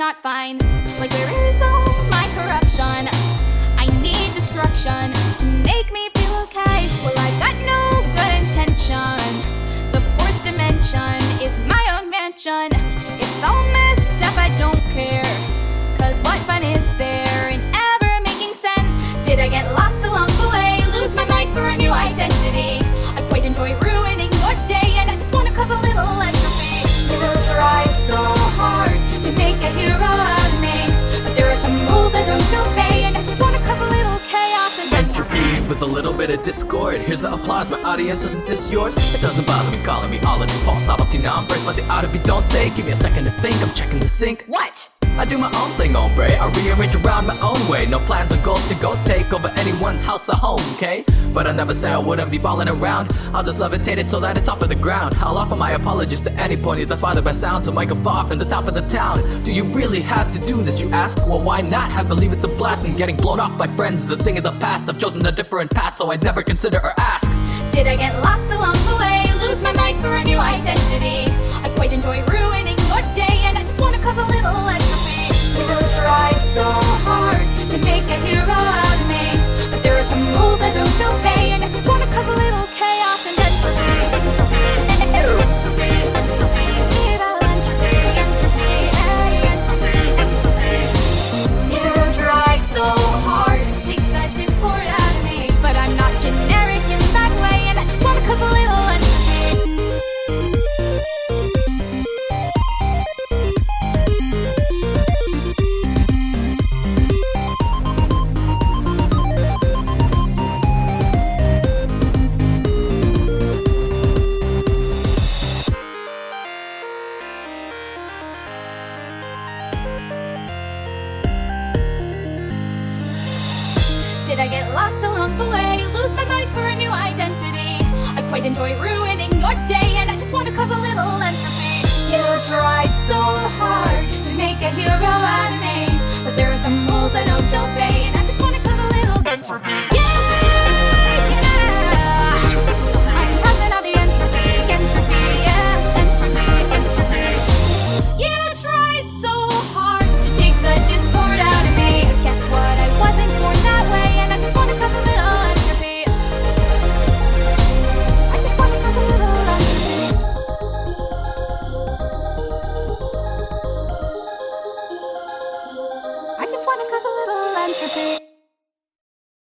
not fine. Like, where is all my corruption? I need destruction to make me feel okay. Well, I've got no good intention. The fourth dimension is my own mansion. It's all messed up, I don't care. Cause what fun is there in ever making sense? Did I get lost along the way? Lose my mind for a new identity? I quite enjoy ruining your day, and I just wanna cause a little entropy. You tried so hard to make a hero out of me, but there are some rules I don't obey, and I just wanna cause a little chaos and entropy with a little bit of discord. Here's the applause, my audience, isn't this yours? It doesn't bother me calling me all of these false novelty numbers, but they ought to be, don't they? Give me a second to think, I'm checking the sync. What? I do my own thing, hombre. I rearrange around my own way. No plans or goals to go take over anyone's house or home, okay? But I never say I wouldn't be balling around. I'll just levitate it so that it's off of the ground. I'll offer my apologies to any pony that's bothered by sound, so might go off in the top of the town. Do you really have to do this, you ask? Well, why not? I believe it's a blast, and getting blown off by friends is a thing of the past. I've chosen a different path, so I'd never consider or ask. Did I get lost along the way? Lose my mind for a new identity? I quite enjoy ruining your day, and I just wanna cause a little entropy. You tried so hard to make a hero out of me, but there are some rules I don't obey, and I just wanna cause a little chaos and entropy. You tried so hard to take that discord out of me, but I'm not generic in that way, and I just wanna cause a little entropy. Did I get lost along the way? Lose my mind for a new identity? I quite enjoy ruining your day, and I just wanna cause a little entropy. You tried so hard to make a hero out of me, but there are some rules I don't obey, and I just wanna cause a little entropy. I'm causing all the entropy, entropy, yeah, entropy. You tried so hard to take the discord out of me. Guess what? I wasn't born that way, and I just wanna cause a little entropy. I just wanna cause a little entropy. I just wanna cause a little entropy.